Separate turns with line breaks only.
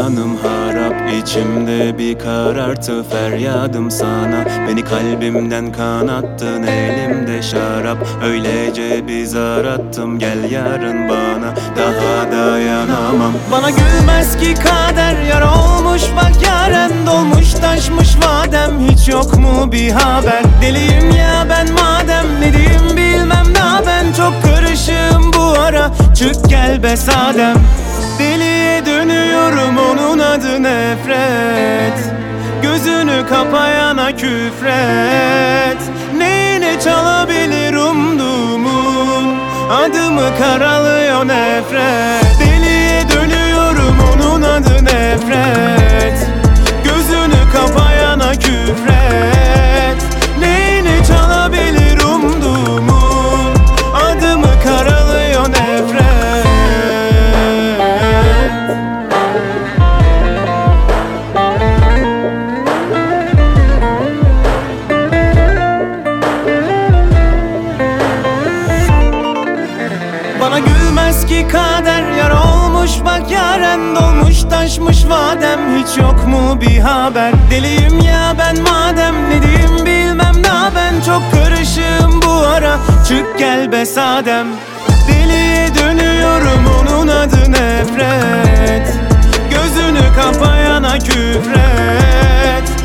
Canım harap, içimde bir karartı feryadım sana. Beni kalbimden kanattın, elimde şarap. Öylece bir zar attım, gel yarın bana. Daha dayanamam. Bana gülmez ki kader, yar olmuş bak yaren. Dolmuş taşmış vadem, hiç yok mu bir haber? Deliyim ya ben madem, ne diyeyim bilmem daha ben. Çok karışığım bu ara, çık gel be sadem. Deliye dönüyorum, onun adı nefret. Gözünü kapayana küfret. Neyine çalabilir umduğumun, adımı karalıyor nefret. Deliye dönüyorum, onun adı nefret. Gözünü kapayana küfret. Neyine çalabilir umduğumun, adımı karalıyor nefret. Bana gülmez ki kader, yar olmuş bak yaren. Dolmuş taşmış vadem, hiç yok mu bir haber? Deliyim ya ben madem, ne diyeyim bilmem daha ben. Çok karışığım bu ara, çık gel be sadem. Deliye dönüyorum, onun adı nefret. Gözünü kapayana küfret.